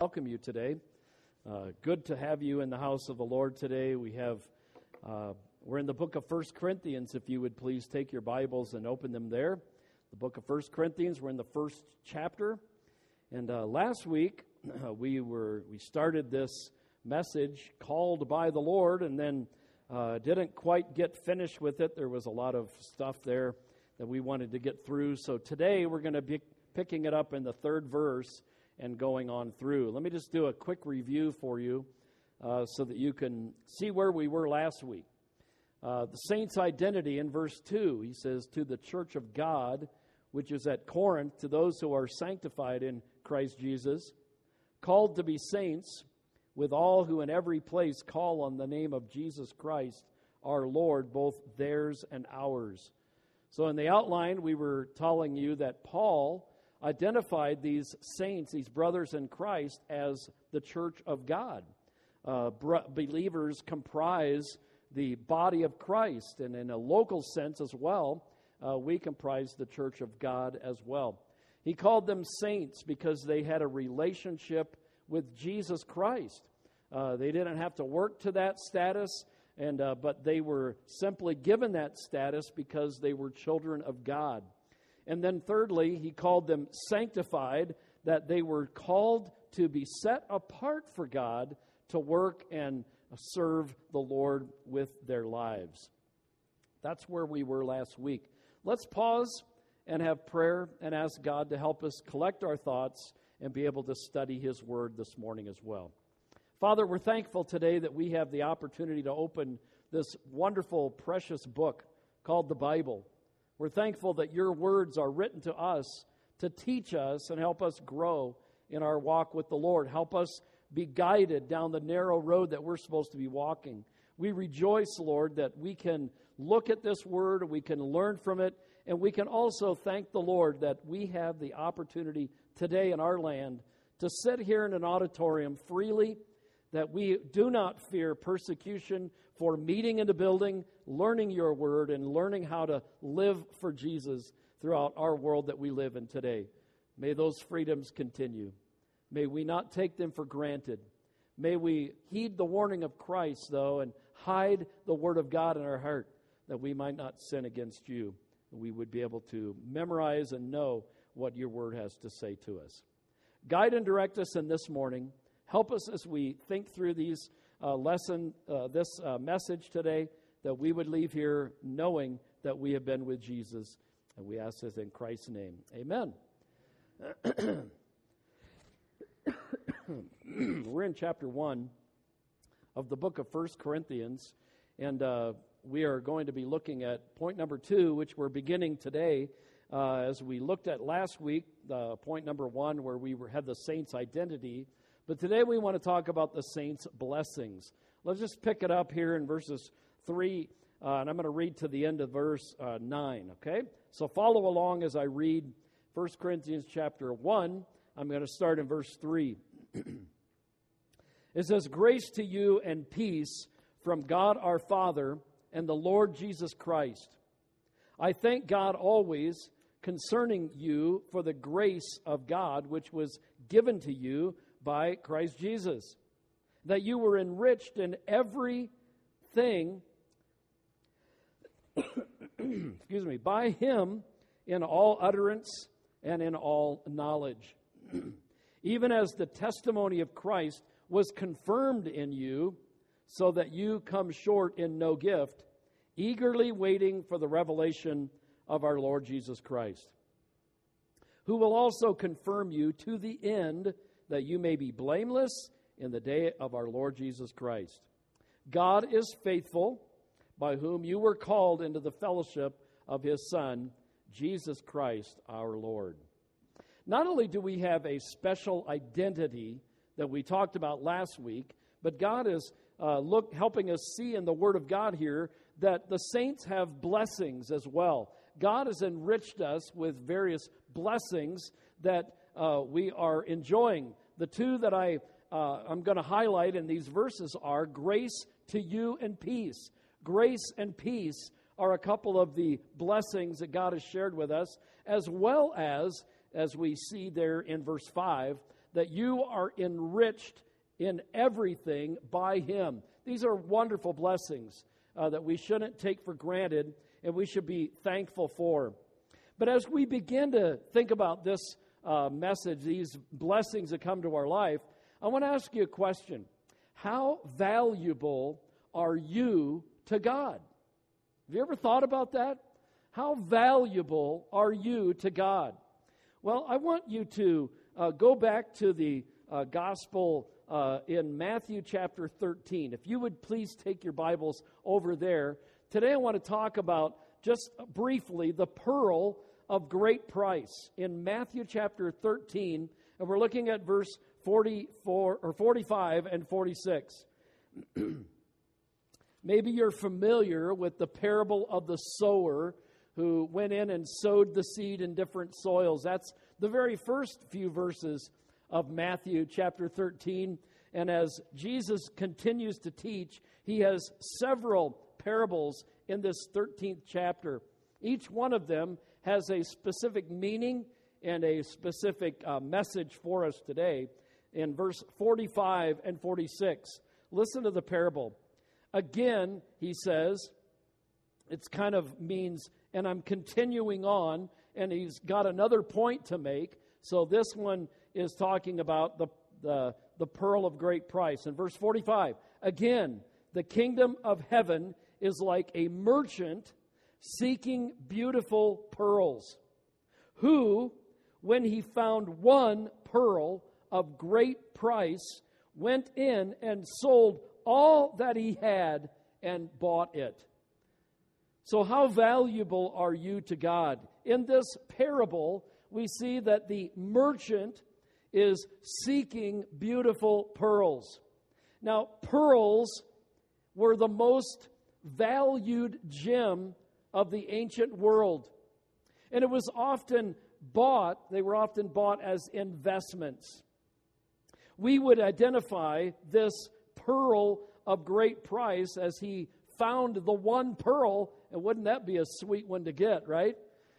welcome you today. Good to have you in the house of the Lord today. We're in the book of 1 Corinthians. If you would please take your Bibles and open them there. The book of 1 Corinthians, we're in the first chapter. And last week, we started this message called by the Lord, and then didn't quite get finished with it. There was a lot of stuff there that we wanted to get through. So today, we're going to be picking it up in the third verse and going on through. Let me just do a quick review for you so that you can see where we were last week. The saint's identity in verse 2, he says, to the church of God, which is at Corinth, to those who are sanctified in Christ Jesus, called to be saints, with all who in every place call on the name of Jesus Christ, our Lord, both theirs and ours. So in the outline, we were telling you that Paul identified these saints, these brothers in Christ, as the church of God. Believers comprise the body of Christ, and in a local sense as well, we comprise the church of God as well. He called them saints because they had a relationship with Jesus Christ. They didn't have to work to that status, but they were simply given that status because they were children of God. And then thirdly, he called them sanctified, that they were called to be set apart for God to work and serve the Lord with their lives. That's where we were last week. Let's pause and have prayer and ask God to help us collect our thoughts and be able to study His Word this morning as well. Father, we're thankful today that we have the opportunity to open this wonderful, precious book called the Bible. We're thankful that your words are written to us to teach us and help us grow in our walk with the Lord. Help us be guided down the narrow road that we're supposed to be walking. We rejoice, Lord, that we can look at this word, we can learn from it, and we can also thank the Lord that we have the opportunity today in our land to sit here in an auditorium freely, that we do not fear persecution for meeting in the building, learning your word, and learning how to live for Jesus throughout our world that we live in today. May those freedoms continue. May we not take them for granted. May we heed the warning of Christ, though, and hide the word of God in our heart, that we might not sin against you. We would be able to memorize and know what your word has to say to us. Guide and direct us in this morning. Help us as we think through this message today, that we would leave here knowing that we have been with Jesus. And we ask this in Christ's name. Amen. We're in chapter 1 of the book of 1 Corinthians, and we are going to be looking at point number 2, which we're beginning today. As we looked at last week, point number 1, where we had the saint's identity. But today we want to talk about the saints' blessings. Let's just pick it up here in verses 3, and I'm going to read to the end of verse 9, okay? So follow along as I read 1 Corinthians chapter 1. I'm going to start in verse 3. It says, "Grace to you and peace from God our Father and the Lord Jesus Christ. I thank God always concerning you for the grace of God which was given to you by Christ Jesus, that you were enriched in everything, by Him in all utterance and in all knowledge, even as the testimony of Christ was confirmed in you, so that you come short in no gift, eagerly waiting for the revelation of our Lord Jesus Christ, who will also confirm you to the end, that you may be blameless in the day of our Lord Jesus Christ. God is faithful, by whom you were called into the fellowship of His Son, Jesus Christ our Lord." Not only do we have a special identity that we talked about last week, but God is helping us see in the Word of God here that the saints have blessings as well. God has enriched us with various blessings that we are enjoying. The two that I'm going to highlight in these verses are grace to you and peace. Grace and peace are a couple of the blessings that God has shared with us, as well as we see there in verse 5, that you are enriched in everything by Him. These are wonderful blessings that we shouldn't take for granted and we should be thankful for. But as we begin to think about this message, these blessings that come to our life, I want to ask you a question. How valuable are you to God? Have you ever thought about that? How valuable are you to God? Well, I want you to go back to the gospel in Matthew chapter 13. If you would please take your Bibles over there. Today I want to talk about, just briefly, the pearl of great price in Matthew chapter 13, and we're looking at verse 44 or 45 and 46. Maybe you're familiar with the parable of the sower who went in and sowed the seed in different soils. That's the very first few verses of Matthew chapter 13. And as Jesus continues to teach, he has several parables in this 13th chapter. Each one of them has a specific meaning and a specific message for us today. In verse 45 and 46, listen to the parable. Again, he says, it's kind of means, and I'm continuing on, and he's got another point to make. So this one is talking about the pearl of great price. In verse 45, again, the kingdom of heaven is like a merchant seeking beautiful pearls, who, when he found one pearl of great price, went in and sold all that he had and bought it. So how valuable are you to God? In this parable, we see that the merchant is seeking beautiful pearls. Now, pearls were the most valued gem of the ancient world. And it was often bought, they were often bought as investments. We would identify this pearl of great price as he found the one pearl, and wouldn't that be a sweet one to get, right?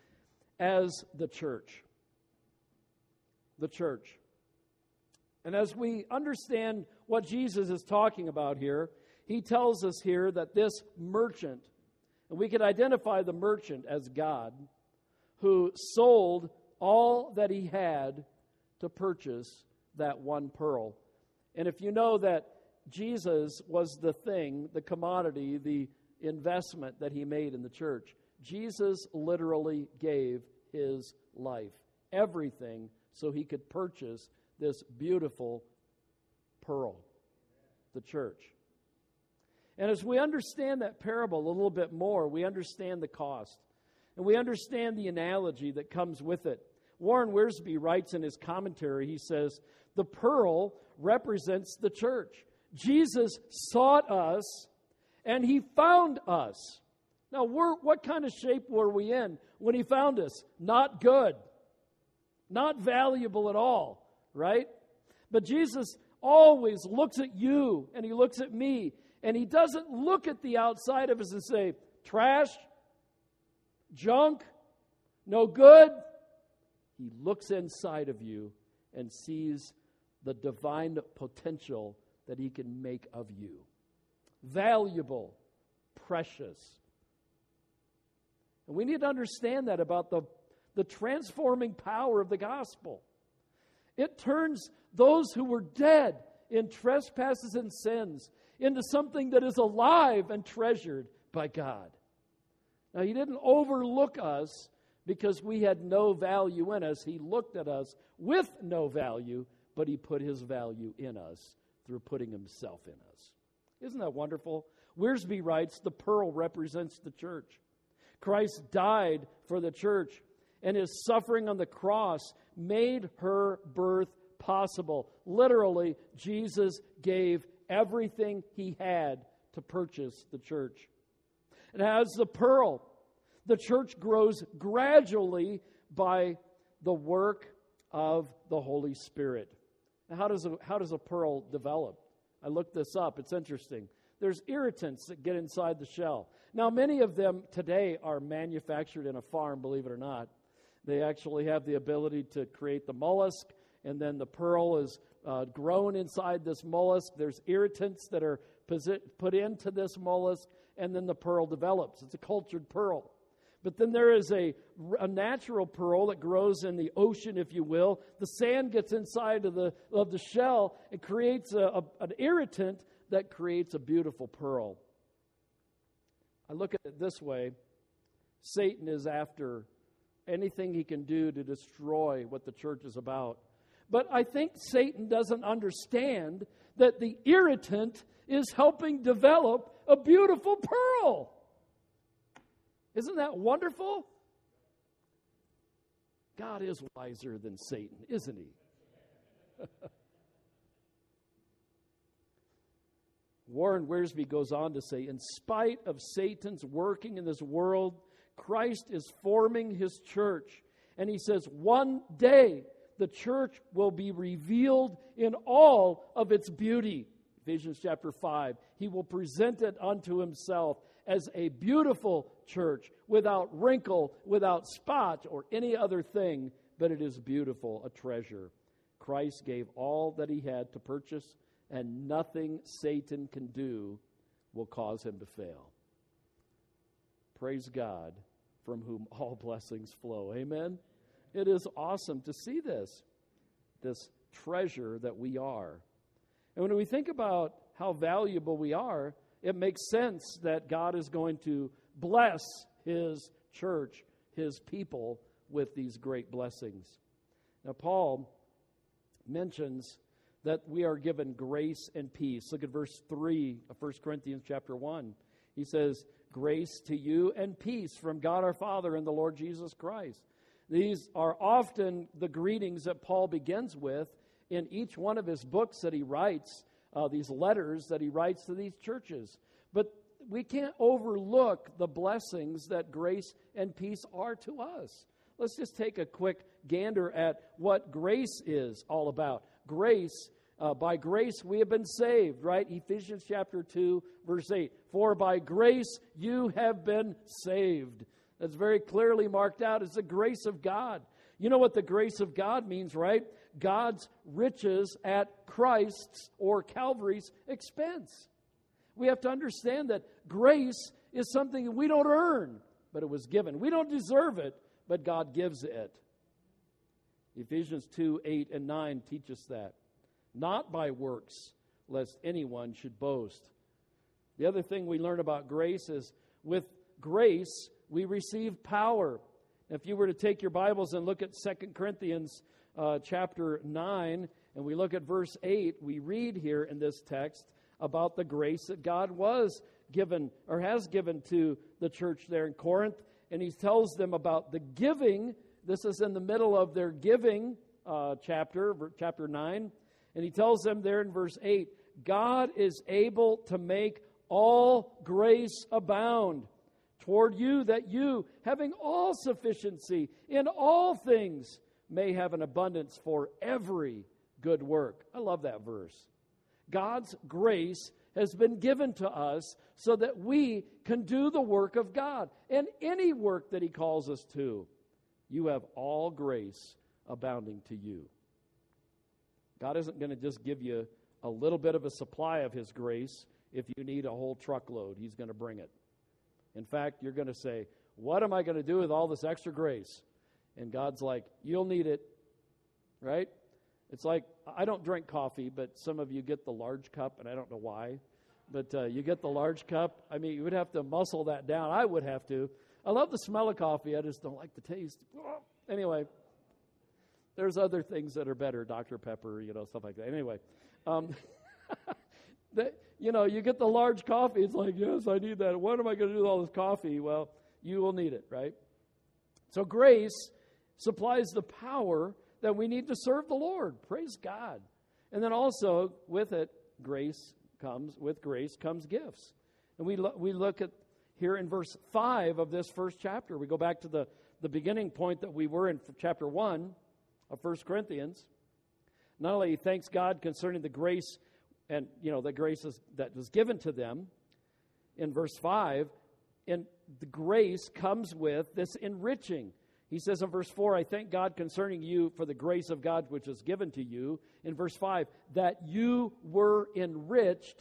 As the church. The church. And as we understand what Jesus is talking about here, he tells us here that this merchant, and we could identify the merchant as God, who sold all that he had to purchase that one pearl. And if you know that Jesus was the thing, the commodity, the investment that he made in the church, Jesus literally gave his life, everything, so he could purchase this beautiful pearl, the church. And as we understand that parable a little bit more, we understand the cost. And we understand the analogy that comes with it. Warren Wiersbe writes in his commentary, he says, the pearl represents the church. Jesus sought us, and he found us. Now, what kind of shape were we in when he found us? Not good. Not valuable at all, right? But Jesus always looks at you, and he looks at me, and he doesn't look at the outside of us and say, trash, junk, no good. He looks inside of you and sees the divine potential that he can make of you. Valuable, precious. And we need to understand that about the transforming power of the gospel. It turns those who were dead in trespasses and sins into something that is alive and treasured by God. Now, he didn't overlook us because we had no value in us. He looked at us with no value, but he put his value in us through putting himself in us. Isn't that wonderful? Wiersbe writes, the pearl represents the church. Christ died for the church, and his suffering on the cross made her birth possible. Literally, Jesus gave everything he had to purchase the church. And as the pearl, the church grows gradually by the work of the Holy Spirit. Now, how does a pearl develop? I looked this up. It's interesting. There's irritants that get inside the shell. Now, many of them today are manufactured in a farm, believe it or not. They actually have the ability to create the mollusk and then the pearl is grown inside this mollusk. There's irritants that are put into this mollusk, and then the pearl develops. It's a cultured pearl. But then there is a natural pearl that grows in the ocean, if you will. The sand gets inside of the shell and creates an irritant that creates a beautiful pearl. I look at it this way. Satan is after anything he can do to destroy what the church is about. But I think Satan doesn't understand that the irritant is helping develop a beautiful pearl. Isn't that wonderful? God is wiser than Satan, isn't he? Warren Wiersbe goes on to say, in spite of Satan's working in this world, Christ is forming his church. And he says, one day the church will be revealed in all of its beauty. Ephesians chapter 5. He will present it unto himself as a beautiful church, without wrinkle, without spot, or any other thing, but it is beautiful, a treasure. Christ gave all that he had to purchase, and nothing Satan can do will cause him to fail. Praise God, from whom all blessings flow. Amen? It is awesome to see this treasure that we are. And when we think about how valuable we are, it makes sense that God is going to bless his church, his people, with these great blessings. Now, Paul mentions that we are given grace and peace. Look at verse 3 of 1 Corinthians chapter 1. He says, grace to you and peace from God our Father and the Lord Jesus Christ. These are often the greetings that Paul begins with in each one of his books that he writes, these letters that he writes to these churches. But we can't overlook the blessings that grace and peace are to us. Let's just take a quick gander at what grace is all about. Grace, by grace we have been saved, right? Ephesians chapter 2, verse 8. For by grace you have been saved. That's very clearly marked out as the grace of God. You know what the grace of God means, right? God's riches at Christ's or Calvary's expense. We have to understand that grace is something that we don't earn, but it was given. We don't deserve it, but God gives it. Ephesians 2, 8 and 9 teach us that. Not by works, lest anyone should boast. The other thing we learn about grace is with grace, we receive power. If you were to take your Bibles and look at 2 Corinthians chapter 9, and we look at verse 8, we read here in this text about the grace that God was given or has given to the church there in Corinth. And he tells them about the giving. This is in the middle of their giving chapter 9. And he tells them there in verse 8, God is able to make all grace abound toward you, that you, having all sufficiency in all things, may have an abundance for every good work. I love that verse. God's grace has been given to us so that we can do the work of God and any work that he calls us to. You have all grace abounding to you. God isn't going to just give you a little bit of a supply of his grace. If you need a whole truckload, he's going to bring it. In fact, you're going to say, what am I going to do with all this extra grace? And God's like, you'll need it, right? It's like, I don't drink coffee, but some of you get the large cup, and I don't know why. But you get the large cup. I mean, you would have to muscle that down. I would have to. I love the smell of coffee. I just don't like the taste. Anyway, there's other things that are better, Dr. Pepper, stuff like that. Anyway, you get the large coffee. It's like, yes, I need that. What am I going to do with all this coffee? Well, you will need it, right? So grace supplies the power that we need to serve the Lord. Praise God. And then also with grace comes gifts. And we look at here in verse 5 of this first chapter. We go back to the beginning point that we were in chapter 1 of 1 Corinthians. Not only he thanks God concerning the grace and, the graces that was given to them in verse 5, and the grace comes with this enriching. He says in verse 4, I thank God concerning you for the grace of God which is given to you. In verse 5, that you were enriched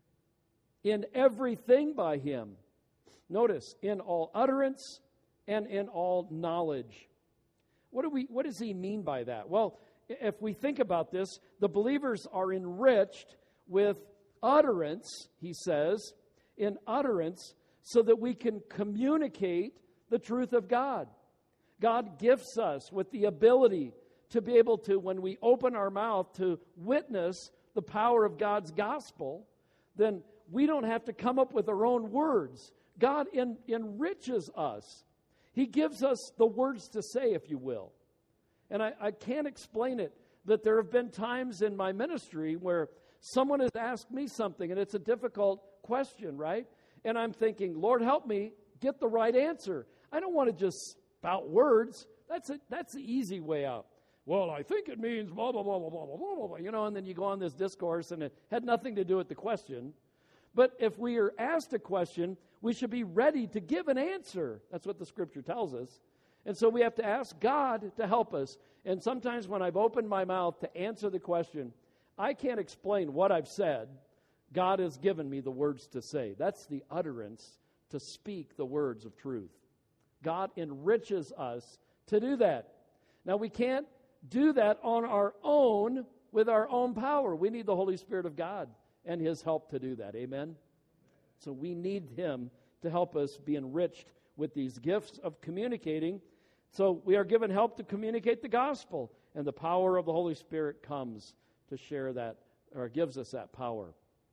in everything by him. Notice, in all utterance and in all knowledge. What does he mean by that? Well, if we think about this, the believers are enriched with utterance, he says, in utterance, so that we can communicate the truth of God. God gifts us with the ability to be able to, when we open our mouth to witness the power of God's gospel, then we don't have to come up with our own words. God enriches us. He gives us the words to say, if you will. And I can't explain it, but there have been times in my ministry where someone has asked me something, and it's a difficult question, right? And I'm thinking, Lord, help me get the right answer. I don't want to just spout words. That's the easy way out. Well, I think it means blah, blah, blah, blah, blah, blah, blah, blah, and then you go on this discourse, and it had nothing to do with the question. But if we are asked a question, we should be ready to give an answer. That's what the Scripture tells us. And so we have to ask God to help us. And sometimes when I've opened my mouth to answer the question, I can't explain what I've said. God has given me the words to say. That's the utterance to speak the words of truth. God enriches us to do that. Now, we can't do that on our own with our own power. We need the Holy Spirit of God and his help to do that. Amen? So we need him to help us be enriched with these gifts of communicating. So we are given help to communicate the gospel, and the power of the Holy Spirit comes to share that, or gives us that power.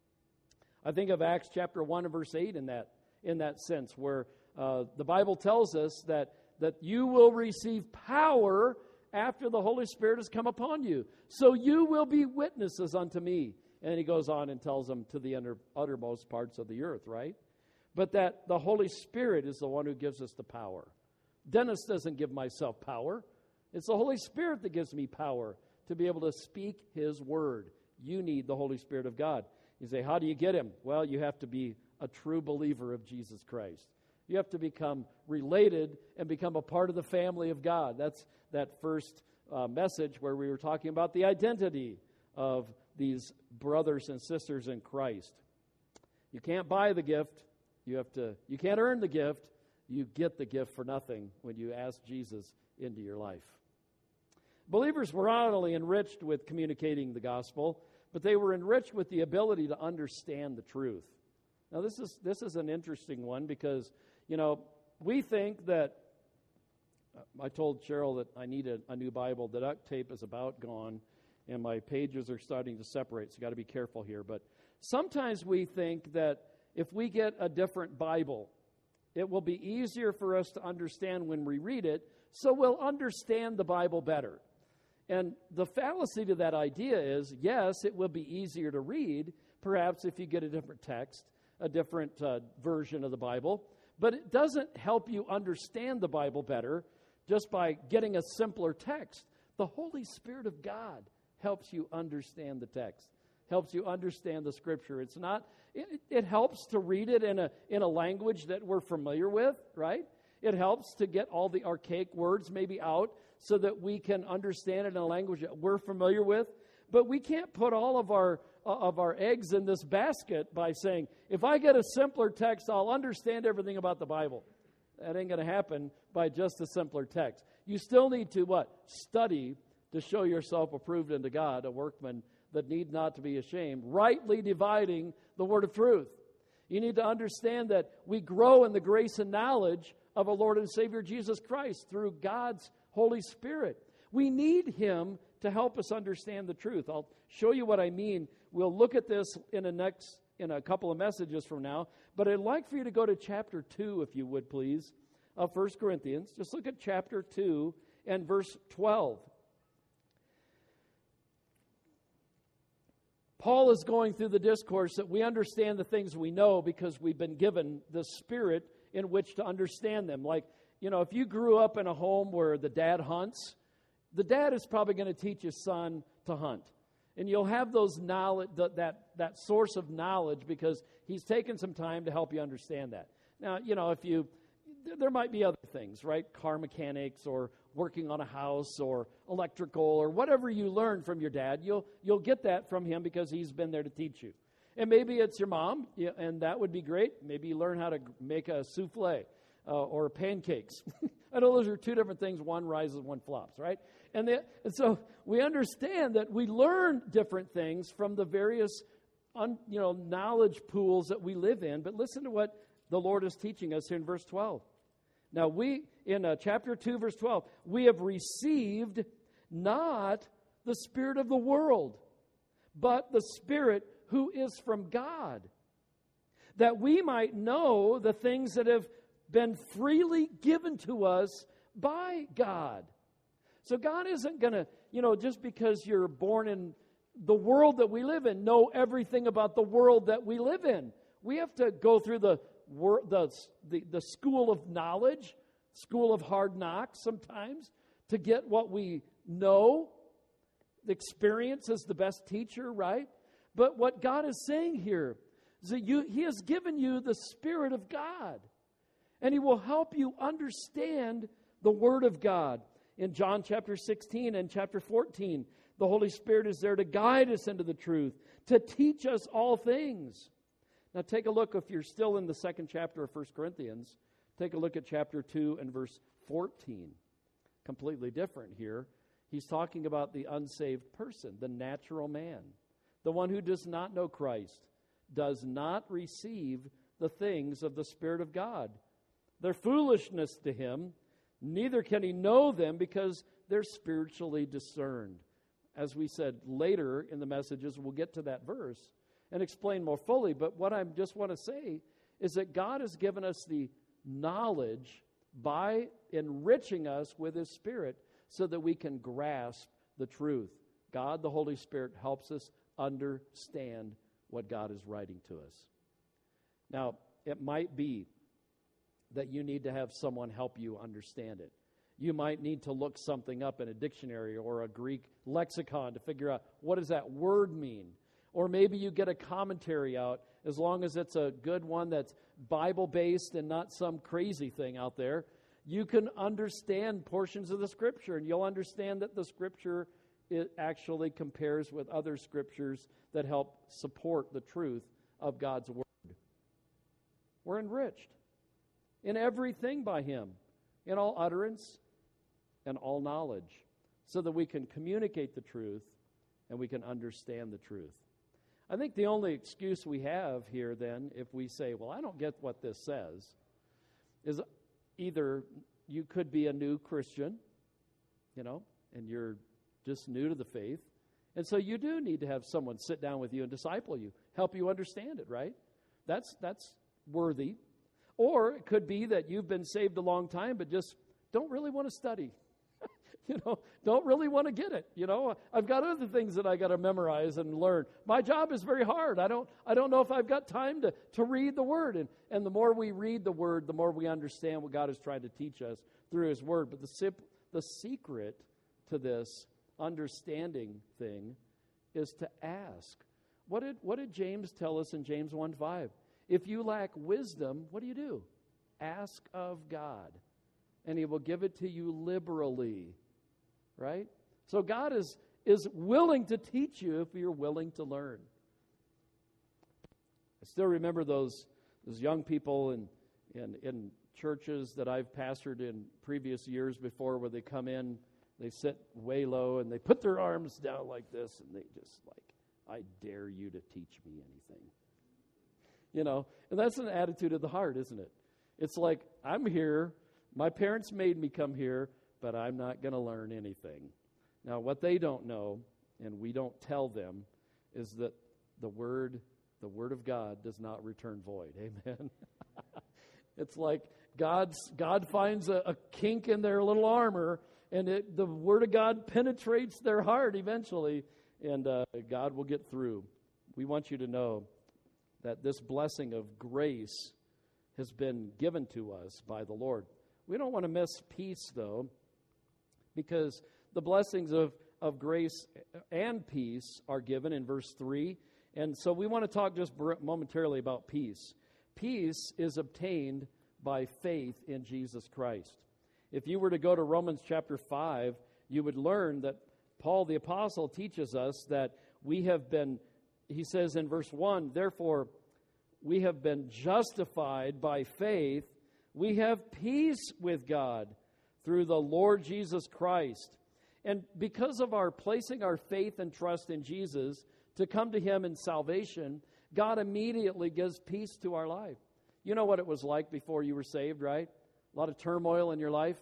I think of Acts chapter 1 and verse 8 in that sense, where the Bible tells us that you will receive power after the Holy Spirit has come upon you. So you will be witnesses unto me. And he goes on and tells them to the uttermost parts of the earth, right? But that the Holy Spirit is the one who gives us the power. Dennis doesn't give myself power. It's the Holy Spirit that gives me power to be able to speak his word. You need the Holy Spirit of God. You say, how do you get him? Well, you have to be a true believer of Jesus Christ. You have to become related and become a part of the family of God. That's that first message where we were talking about the identity of these brothers and sisters in Christ. You can't buy the gift. You can't earn the gift. You get the gift for nothing when you ask Jesus into your life. Believers were not only enriched with communicating the gospel, but they were enriched with the ability to understand the truth. Now, this is an interesting one because, we think that, I told Cheryl that I need a new Bible. The duct tape is about gone, and my pages are starting to separate, so you got to be careful here. But sometimes we think that if we get a different Bible, it will be easier for us to understand when we read it, so we'll understand the Bible better. And the fallacy to that idea is, yes, it will be easier to read, perhaps if you get a different text, a different version of the Bible, but it doesn't help you understand the Bible better just by getting a simpler text. The Holy Spirit of God helps you understand the text, helps you understand the Scripture. It's not. It helps to read it in a language that we're familiar with, right? It helps to get all the archaic words maybe out so that we can understand it in a language that we're familiar with. But we can't put all of our eggs in this basket by saying, if I get a simpler text, I'll understand everything about the Bible. That ain't going to happen by just a simpler text. You still need to, study to show yourself approved unto God, a workman that need not to be ashamed, rightly dividing the word of truth. You need to understand that we grow in the grace and knowledge of our Lord and Savior Jesus Christ through God's Holy Spirit. We need him to help us understand the truth. I'll show you what I mean. We'll look at this in a couple of messages from now, but I'd like for you to go to chapter 2, if you would, please, of 1 Corinthians. Just look at chapter 2 and verse 12. Paul is going through the discourse that we understand the things we know because we've been given the Spirit in which to understand them. Like, if you grew up in a home where the dad hunts, the dad is probably going to teach his son to hunt. And you'll have those knowledge, that source of knowledge because he's taken some time to help you understand that. Now, there might be other things, right? Car mechanics or working on a house or electrical or whatever you learn from your dad, you'll get that from him because he's been there to teach you. And maybe it's your mom, and that would be great. Maybe you learn how to make a souffle or pancakes. I know those are two different things. One rises, one flops, right? And so we understand that we learn different things from the various knowledge pools that we live in. But listen to what the Lord is teaching us here in verse 12. Now in chapter 2, verse 12, we have received not the spirit of the world, but the Spirit who is from God, that we might know the things that have been freely given to us by God. So God isn't going to, just because you're born in the world that we live in, know everything about the world that we live in. We have to go through the school of knowledge, school of hard knocks sometimes, to get what we know. The experience is the best teacher, right? But what God is saying here is that He has given you the Spirit of God, and He will help you understand the Word of God. In John chapter 16 and chapter 14, the Holy Spirit is there to guide us into the truth, to teach us all things. Now take a look, if you're still in the second chapter of 1 Corinthians, take a look at chapter 2 and verse 14. Completely different here. He's talking about the unsaved person, the natural man. The one who does not know Christ does not receive the things of the Spirit of God. They're foolishness to him, neither can he know them because they're spiritually discerned. As we said later in the messages, we'll get to that verse and explain more fully. But what I just want to say is that God has given us the knowledge by enriching us with His Spirit so that we can grasp the truth. God, the Holy Spirit, helps us understand what God is writing to us. Now, it might be that you need to have someone help you understand it. You might need to look something up in a dictionary or a Greek lexicon to figure out what does that word mean. Or maybe you get a commentary out, as long as it's a good one that's Bible-based and not some crazy thing out there. You can understand portions of the Scripture, and you'll understand that the Scripture it actually compares with other Scriptures that help support the truth of God's Word. We're enriched in everything by Him, in all utterance and all knowledge, so that we can communicate the truth and we can understand the truth. I think the only excuse we have here then, if we say, well, I don't get what this says, is either you could be a new Christian, and you're just new to the faith, and so you do need to have someone sit down with you and disciple you, help you understand it, right? That's worthy. Or it could be that you've been saved a long time, but just don't really want to study. Don't really want to get it. I've got other things that I got to memorize and learn. My job is very hard. I don't know if I've got time to read the Word. And the more we read the Word, the more we understand what God is trying to teach us through His Word. But the secret to this understanding thing is to ask. What did James tell us in James 1:5? If you lack wisdom, what do? Ask of God, and He will give it to you liberally. Right? So God is willing to teach you if you're willing to learn. I still remember those young people in churches that I've pastored in previous years before, where they come in, they sit way low, and they put their arms down like this, and they just I dare you to teach me anything. And that's an attitude of the heart, isn't it? It's like, I'm here, my parents made me come here, but I'm not going to learn anything. Now, what they don't know, and we don't tell them, is that the Word of God does not return void. Amen? It's like God finds a kink in their little armor, and the Word of God penetrates their heart eventually, and God will get through. We want you to know that this blessing of grace has been given to us by the Lord. We don't want to miss peace, though, because the blessings of grace and peace are given in verse 3. And so we want to talk just momentarily about peace. Peace is obtained by faith in Jesus Christ. If you were to go to Romans chapter 5, you would learn that Paul the Apostle teaches us that we have been, he says in verse 1, therefore we have been justified by faith. We have peace with God through the Lord Jesus Christ. And because of our placing our faith and trust in Jesus to come to Him in salvation, God immediately gives peace to our life. You know what it was like before you were saved, right? A lot of turmoil in your life.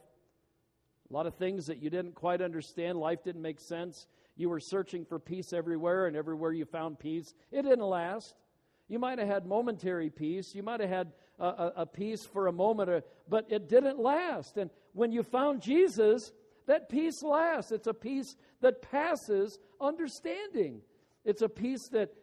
A lot of things that you didn't quite understand. Life didn't make sense. You were searching for peace everywhere, and everywhere you found peace, it didn't last. You might have had momentary peace. You might have had a peace for a moment, but it didn't last. And when you found Jesus, that peace lasts. It's a peace that passes understanding. It's a peace that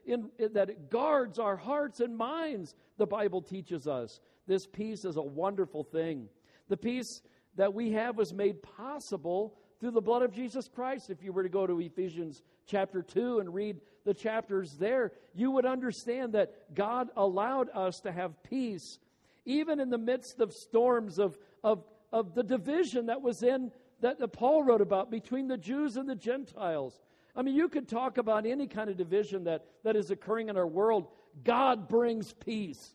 guards our hearts and minds, the Bible teaches us. This peace is a wonderful thing. The peace that we have was made possible through the blood of Jesus Christ. If you were to go to Ephesians chapter 2 and read the chapters there, you would understand that God allowed us to have peace, even in the midst of storms of the division that was in, that Paul wrote about between the Jews and the Gentiles. I mean, you could talk about any kind of division that is occurring in our world. God brings peace.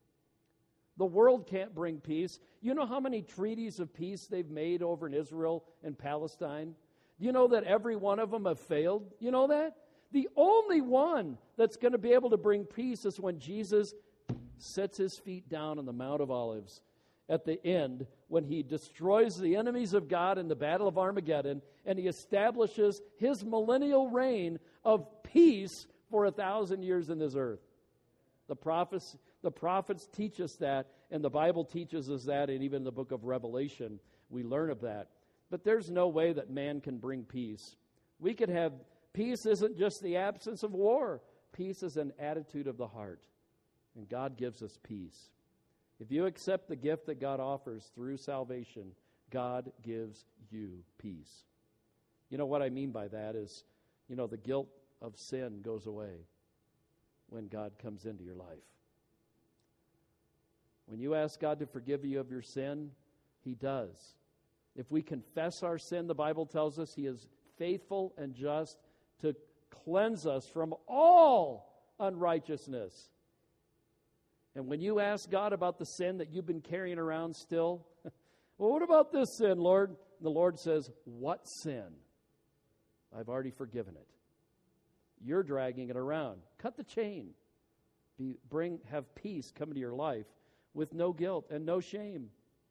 The world can't bring peace. You know how many treaties of peace they've made over in Israel and Palestine? Do you know that every one of them have failed? You know that? The only one that's going to be able to bring peace is when Jesus sets His feet down on the Mount of Olives at the end, when He destroys the enemies of God in the Battle of Armageddon, and He establishes His millennial reign of peace for 1,000 years in this earth. The prophets teach us that, and the Bible teaches us that, and even in the book of Revelation, we learn of that. But there's no way that man can bring peace. We could have, peace isn't just the absence of war. Peace is an attitude of the heart, and God gives us peace. If you accept the gift that God offers through salvation, God gives you peace. You know what I mean by that is, the guilt of sin goes away when God comes into your life. When you ask God to forgive you of your sin, He does. If we confess our sin, the Bible tells us He is faithful and just to cleanse us from all unrighteousness. And when you ask God about the sin that you've been carrying around still, well, what about this sin, Lord? And the Lord says, what sin? I've already forgiven it. You're dragging it around. Cut the chain. Have peace come into your life with no guilt and no shame.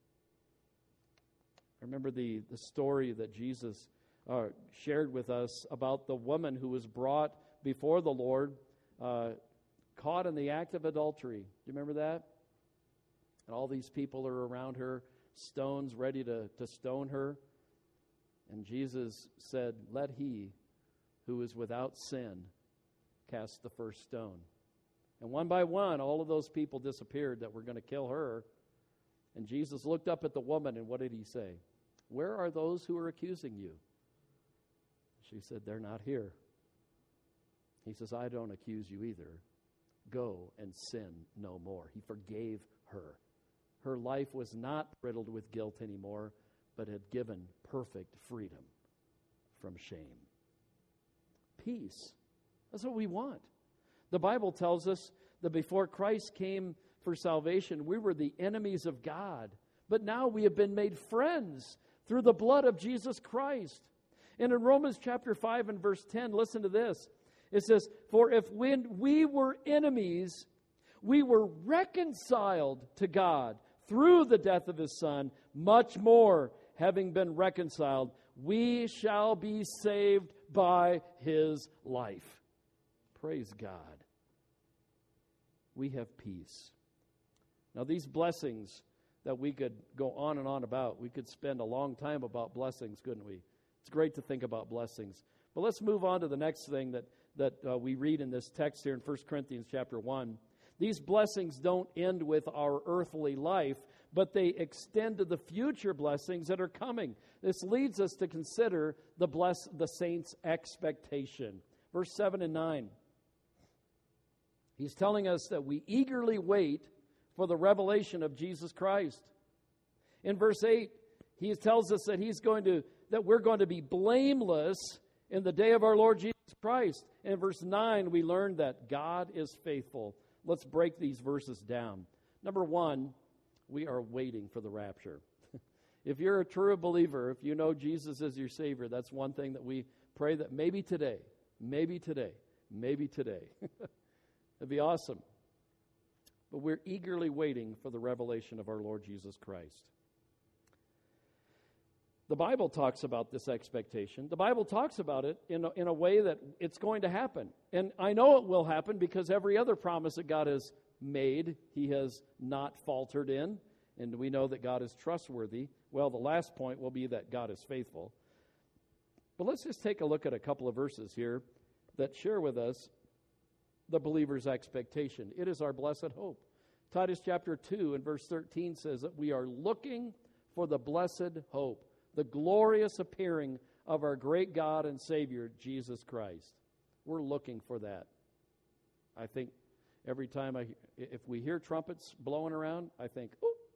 I remember the story that Jesus shared with us about the woman who was brought before the Lord, caught in the act of adultery. Do you remember that? And all these people are around her, stones ready to stone her. And Jesus said, let he who is without sin cast the first stone. And one by one, all of those people disappeared that were going to kill her. And Jesus looked up at the woman, and what did He say? Where are those who are accusing you? She said, they're not here. He says, I don't accuse you either. Go and sin no more. He forgave her. Her life was not riddled with guilt anymore, but had given perfect freedom from shame. Peace. That's what we want. The Bible tells us that before Christ came for salvation, we were the enemies of God. But now we have been made friends through the blood of Jesus Christ. And in Romans chapter 5 and verse 10, listen to this. It says, for if when we were enemies, we were reconciled to God through the death of His Son, much more, having been reconciled, we shall be saved by His life. Praise God. We have peace. Now these blessings that we could go on and on about, we could spend a long time about blessings, couldn't we? It's great to think about blessings. But let's move on to the next thing that we read in this text here in 1 Corinthians chapter 1. These blessings don't end with our earthly life, but they extend to the future blessings that are coming. This leads us to consider the saints' expectation. Verse 7 and 9. He's telling us that we eagerly wait for the revelation of Jesus Christ. In verse 8, he tells us that we're going to be blameless in the day of our Lord Jesus Christ. In verse 9, we learn that God is faithful. Let's break these verses down. Number 1, we are waiting for the rapture. If you're a true believer, if you know Jesus as your Savior, that's one thing that we pray that maybe today. It'd be awesome. But we're eagerly waiting for the revelation of our Lord Jesus Christ. The Bible talks about this expectation. The Bible talks about it in a way that it's going to happen. And I know it will happen because every other promise that God has made, He has not faltered in. And we know that God is trustworthy. Well, the last point will be that God is faithful. But let's just take a look at a couple of verses here that share with us the believer's expectation. It is our blessed hope. Titus chapter 2 and verse 13 says that we are looking for the blessed hope, the glorious appearing of our great God and Savior, Jesus Christ. We're looking for that. I think every time if we hear trumpets blowing around, I think,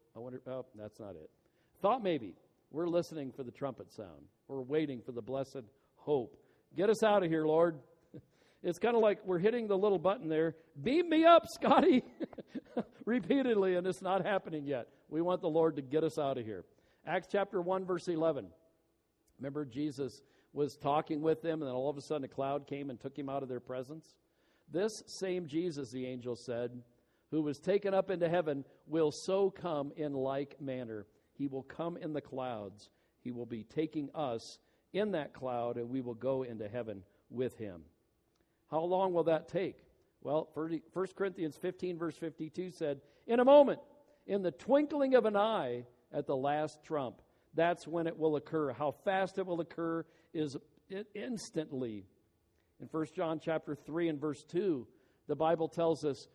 that's not it. Thought maybe. We're listening for the trumpet sound. We're waiting for the blessed hope. Get us out of here, Lord. It's kind of like we're hitting the little button there. Beam me up, Scotty, repeatedly, and it's not happening yet. We want the Lord to get us out of here. Acts chapter 1, verse 11. Remember, Jesus was talking with them, and then all of a sudden a cloud came and took him out of their presence. This same Jesus, the angel said, who was taken up into heaven, will so come in like manner. He will come in the clouds. He will be taking us in that cloud, and we will go into heaven with him. How long will that take? Well, 1 Corinthians 15, verse 52 said, in a moment, in the twinkling of an eye, at the last trump. That's when it will occur. How fast it will occur is instantly. In 1 John chapter 3 and verse 2, the Bible tells us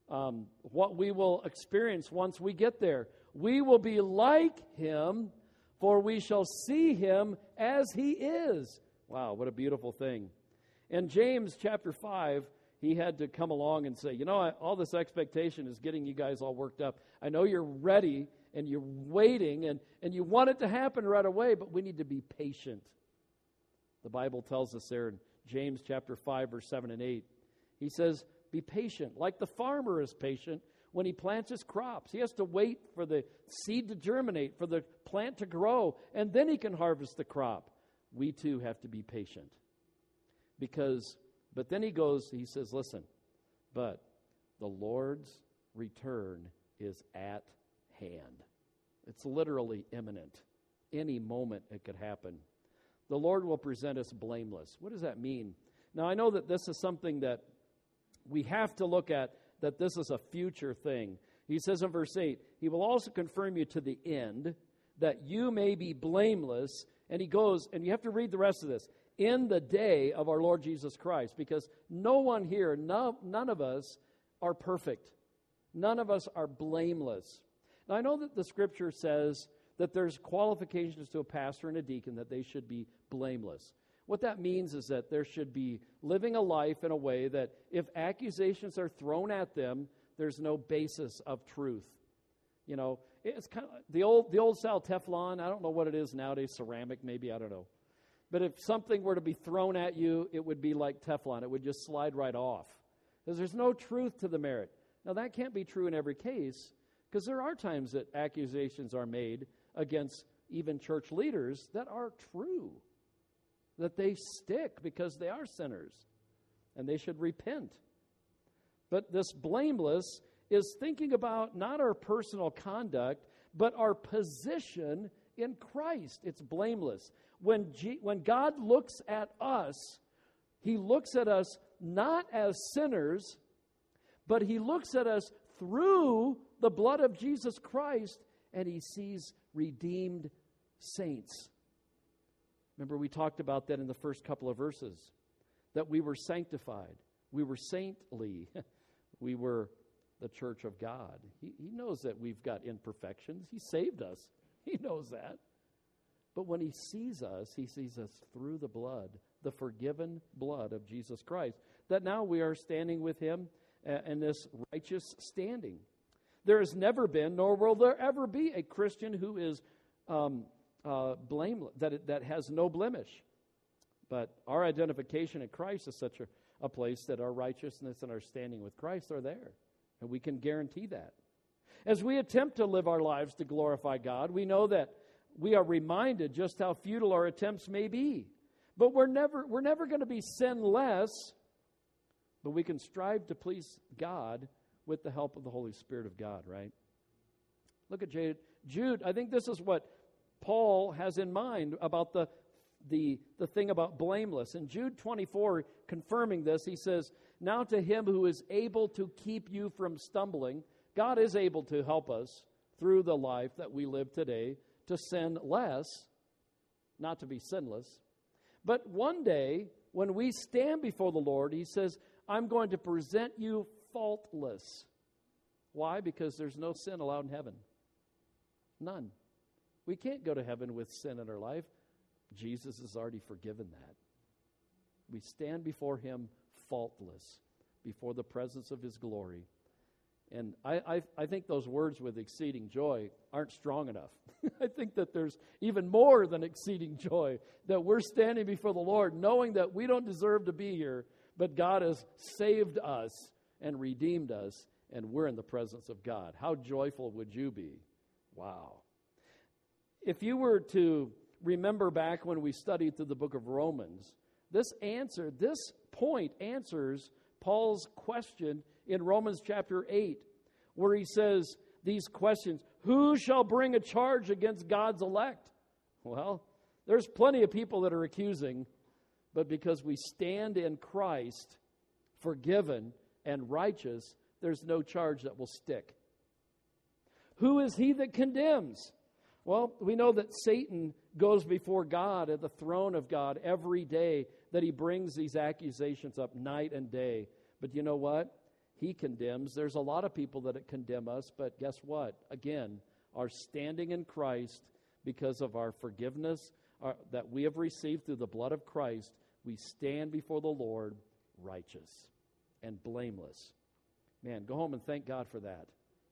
what we will experience once we get there. We will be like him, for we shall see him as he is. Wow, what a beautiful thing. In James chapter 5, he had to come along and say, all this expectation is getting you guys all worked up. I know you're ready and you're waiting and you want it to happen right away, but we need to be patient. The Bible tells us there in James chapter 5, verse 7 and 8. He says, be patient, like the farmer is patient when he plants his crops. He has to wait for the seed to germinate, for the plant to grow, and then he can harvest the crop. We too have to be patient. But then he says, listen, but the Lord's return is at hand. It's literally imminent. Any moment it could happen. The Lord will present us blameless. What does that mean? Now, I know that this is something that we have to look at, that this is a future thing. He says in verse 8, he will also confirm you to the end, that you may be blameless. And he goes, and you have to read the rest of this, in the day of our Lord Jesus Christ, because no one here, none of us are perfect. None of us are blameless. Now, I know that the Scripture says that there's qualifications to a pastor and a deacon, that they should be blameless. What that means is that there should be living a life in a way that if accusations are thrown at them, there's no basis of truth. It's kind of the old style Teflon. I don't know what it is nowadays, ceramic maybe, I don't know. But if something were to be thrown at you, it would be like Teflon. It would just slide right off. Because there's no truth to the merit. Now, that can't be true in every case, because there are times that accusations are made against even church leaders that are true, that they stick because they are sinners, and they should repent. But this blameless is thinking about not our personal conduct, but our position in Christ. It's blameless. When God looks at us, he looks at us not as sinners, but he looks at us through the blood of Jesus Christ, and he sees redeemed saints. Remember, we talked about that in the first couple of verses, that we were sanctified. We were saintly. We were the church of God. He knows that we've got imperfections. He saved us. He knows that. But when he sees us through the blood, the forgiven blood of Jesus Christ, that now we are standing with him in this righteous standing. There has never been, nor will there ever be, a Christian who is blameless, that has no blemish. But our identification in Christ is such a place that our righteousness and our standing with Christ are there. And we can guarantee that. As we attempt to live our lives to glorify God, we know that we are reminded just how futile our attempts may be. But we're never going to be sinless, but we can strive to please God with the help of the Holy Spirit of God, right? Look at Jude. I think this is what Paul has in mind about the thing about blameless. In Jude 24, confirming this, he says, "Now to him who is able to keep you from stumbling," God is able to help us through the life that we live today to sin less, not to be sinless. But one day, when we stand before the Lord, he says, "I'm going to present you faultless." Why? Because there's no sin allowed in heaven. None. We can't go to heaven with sin in our life. Jesus has already forgiven that. We stand before him faultless, before the presence of his glory. And I think those words with exceeding joy aren't strong enough. I think that there's even more than exceeding joy, that we're standing before the Lord knowing that we don't deserve to be here, but God has saved us and redeemed us, and we're in the presence of God. How joyful would you be? Wow. If you were to remember back when we studied through the book of Romans, this point answers Paul's question in Romans chapter 8, where he says these questions: who shall bring a charge against God's elect? Well, there's plenty of people that are accusing, but because we stand in Christ, forgiven and righteous, there's no charge that will stick. Who is he that condemns? Well, we know that Satan goes before God at the throne of God every day, that he brings these accusations up night and day. But you know what? He condemns. There's a lot of people that condemn us, but guess what? Again, our standing in Christ, because of our forgiveness that we have received through the blood of Christ, we stand before the Lord righteous and blameless. Man, go home and thank God for that.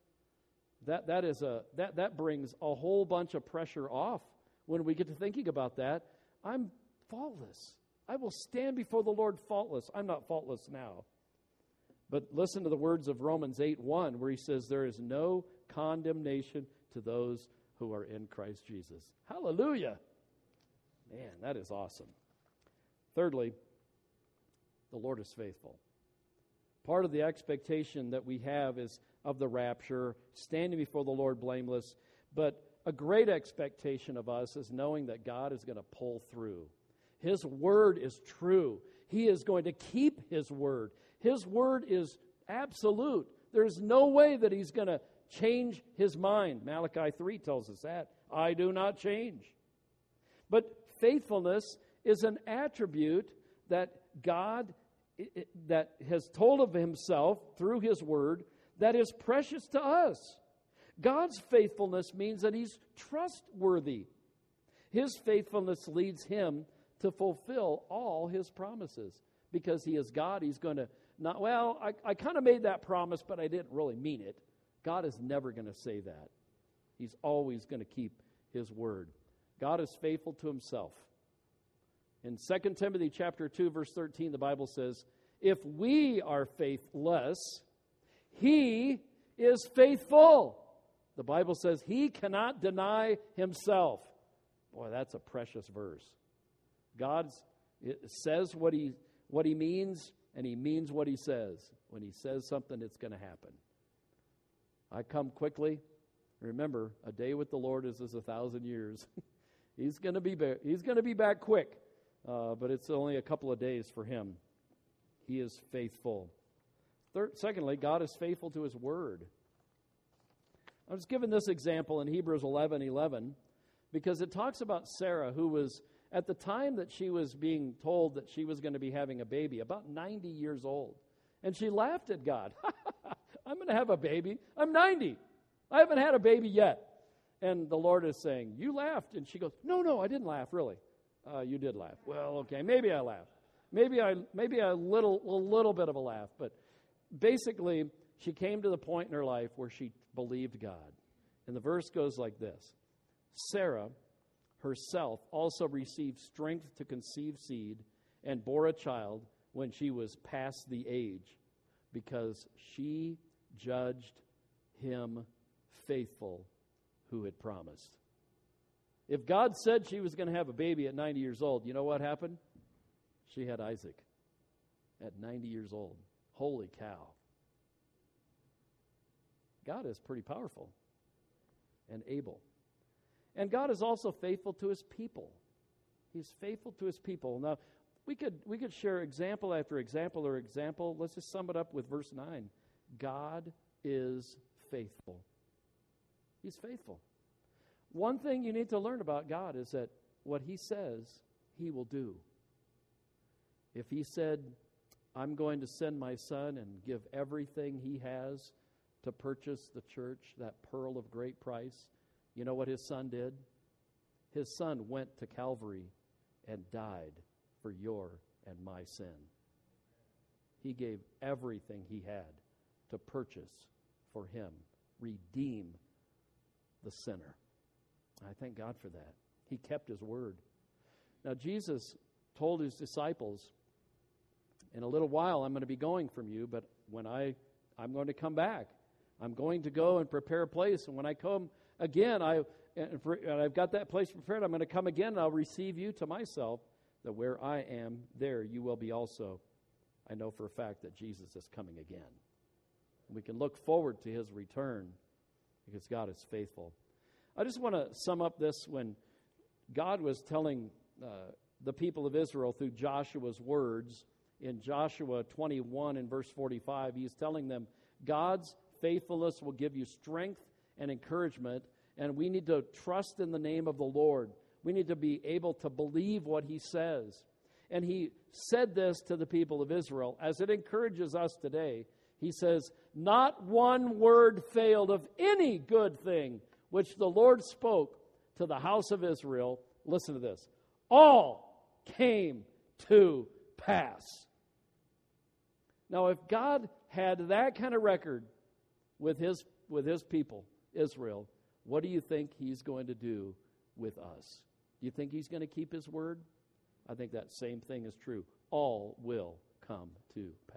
That brings a whole bunch of pressure off when we get to thinking about that. I'm faultless. I will stand before the Lord faultless. I'm not faultless now. But listen to the words of Romans 8:1, where he says, "There is no condemnation to those who are in Christ Jesus." Hallelujah. Man, that is awesome. Thirdly, the Lord is faithful. Part of the expectation that we have is of the rapture, standing before the Lord blameless. But a great expectation of us is knowing that God is going to pull through. His word is true. He is going to keep his word. His word is absolute. There's no way that he's going to change his mind. Malachi 3 tells us that. I do not change. But faithfulness is an attribute that God that has told of himself through his word that is precious to us. God's faithfulness means that he's trustworthy. His faithfulness leads him to fulfill all his promises. Because he is God, he's going to not, well, I kind of made that promise, but I didn't really mean it. God is never going to say that. He's always going to keep his word. God is faithful to himself. In 2 Timothy chapter 2, verse 13, the Bible says, if we are faithless, he is faithful. The Bible says he cannot deny himself. Boy, that's a precious verse. God says what he means, and he means what he says. When he says something, it's going to happen. I come quickly. Remember, a day with the Lord is as 1,000 years. He's going to be back quick, but it's only a couple of days for him. He is faithful. Secondly, God is faithful to his word. I was given this example in Hebrews 11:11 because it talks about Sarah, who was, at the time that she was being told that she was going to be having a baby, about 90 years old. And she laughed at God. I'm going to have a baby. I'm 90. I haven't had a baby yet. And the Lord is saying, you laughed. And she goes, no, I didn't laugh, really. You did laugh. Well, okay, maybe I laughed. Maybe a little bit of a laugh. But basically, she came to the point in her life where she believed God. And the verse goes like this: Sarah herself also received strength to conceive seed and bore a child when she was past the age, because she judged him faithful who had promised. If God said she was going to have a baby at 90 years old, you know what happened? She had Isaac at 90 years old. Holy cow. God is pretty powerful and able. And God is also faithful to his people. He's faithful to his people. Now, we could share example after example or example. Let's just sum it up with verse 9. God is faithful. He's faithful. One thing you need to learn about God is that what he says, he will do. If he said, I'm going to send my son and give everything he has to purchase the church, that pearl of great price, you know what his son did? His son went to Calvary and died for your and my sin. He gave everything he had to purchase for him, redeem the sinner. I thank God for that. He kept his word. Now, Jesus told his disciples, in a little while I'm going to be going from you, but when I'm going to come back. I'm going to go and prepare a place, and when I come again, and I've got that place prepared, I'm going to come again, and I'll receive you to myself, that where I am, there you will be also. I know for a fact that Jesus is coming again. We can look forward to his return because God is faithful. I just want to sum up this when God was telling the people of Israel through Joshua's words in Joshua 21 and verse 45. He's telling them, God's faithfulness will give you strength and encouragement, and we need to trust in the name of the Lord. We need to be able to believe what he says. And he said this to the people of Israel, as it encourages us today. He says, not one word failed of any good thing which the Lord spoke to the house of Israel. Listen to this. All came to pass. Now, if God had that kind of record with his people, Israel, what do you think he's going to do with us? Do you think he's going to keep his word? I think that same thing is true. All will come to pass.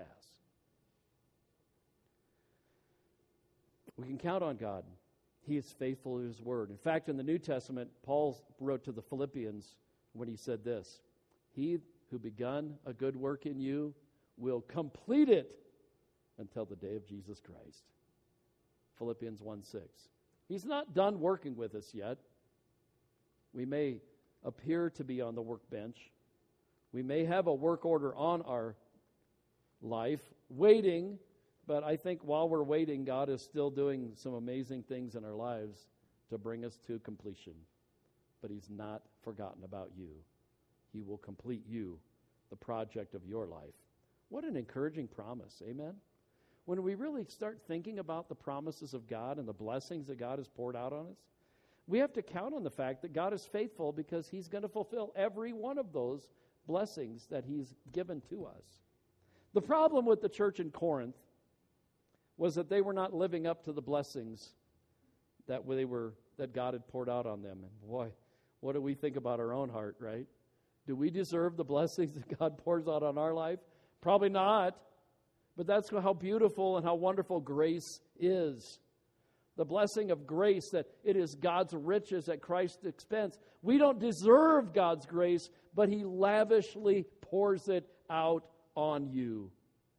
We can count on God. He is faithful to his word. In fact, in the New Testament, Paul wrote to the Philippians when he said this, he who begun a good work in you will complete it until the day of Jesus Christ. Philippians 1:6. He's not done working with us yet. We may appear to be on the workbench. We may have a work order on our life, waiting, but I think while we're waiting, God is still doing some amazing things in our lives to bring us to completion. But he's not forgotten about you. He will complete you, the project of your life. What an encouraging promise, amen? When we really start thinking about the promises of God and the blessings that God has poured out on us, we have to count on the fact that God is faithful because he's going to fulfill every one of those blessings that he's given to us. The problem with the church in Corinth was that they were not living up to the blessings that God had poured out on them. And boy, what do we think about our own heart, right? Do we deserve the blessings that God pours out on our life? Probably not. But that's how beautiful and how wonderful grace is. The blessing of grace, that it is God's riches at Christ's expense. We don't deserve God's grace, but he lavishly pours it out on you.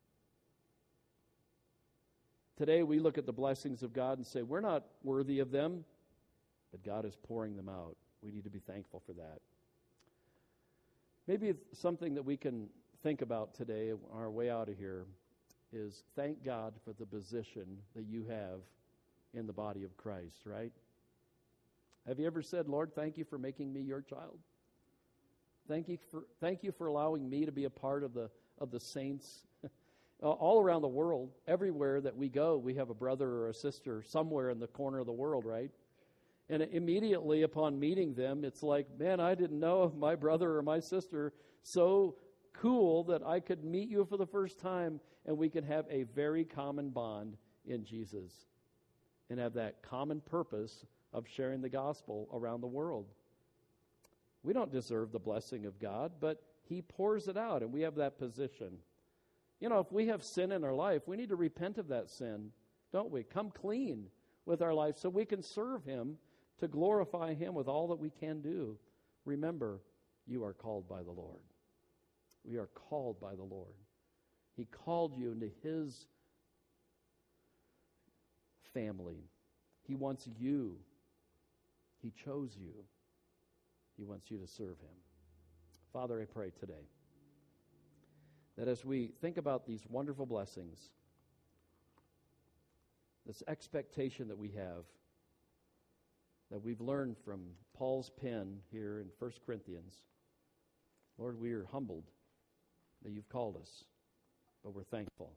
Today we look at the blessings of God and say, we're not worthy of them, but God is pouring them out. We need to be thankful for that. Maybe something that we can think about today on our way out of here is thank God for the position that you have in the body of Christ, right? Have you ever said, Lord, thank you for making me your child? Thank you for allowing me to be a part of the saints. All around the world, everywhere that we go, we have a brother or a sister somewhere in the corner of the world, right? And immediately upon meeting them, it's like, man, I didn't know of my brother or my sister so cool that I could meet you for the first time and we could have a very common bond in Jesus and have that common purpose of sharing the gospel around the world. We don't deserve the blessing of God, but He pours it out, and we have that position. You know, if we have sin in our life, we need to repent of that sin, don't we? Come clean with our life so we can serve Him, to glorify Him with all that we can do. Remember, you are called by the Lord. We are called by the Lord. He called you into His family. He wants you. He chose you. He wants you to serve Him. Father, I pray today that as we think about these wonderful blessings, this expectation that we have, that we've learned from Paul's pen here in 1 Corinthians, Lord, we are humbled that you've called us, but we're thankful.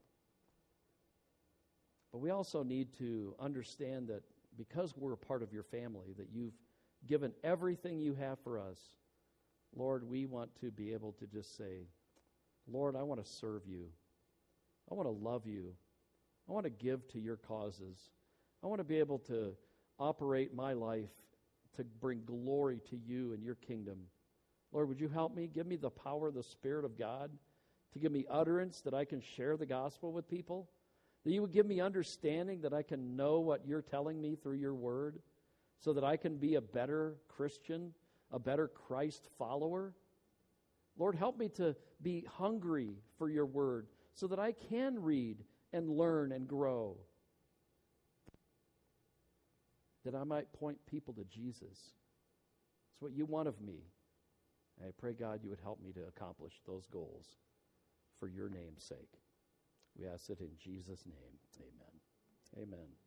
But we also need to understand that because we're a part of your family, that you've given everything you have for us, Lord, we want to be able to just say, Lord, I want to serve you. I want to love you. I want to give to your causes. I want to be able to operate my life to bring glory to you and your kingdom. Lord, would you help me? Give me the power of the Spirit of God to give me utterance that I can share the gospel with people. That you would give me understanding that I can know what you're telling me through your word so that I can be a better Christian, a better Christ follower. Lord, help me to be hungry for your word so that I can read and learn and grow. That I might point people to Jesus. It's what you want of me. And I pray, God, you would help me to accomplish those goals for your name's sake. We ask it in Jesus' name. Amen. Amen.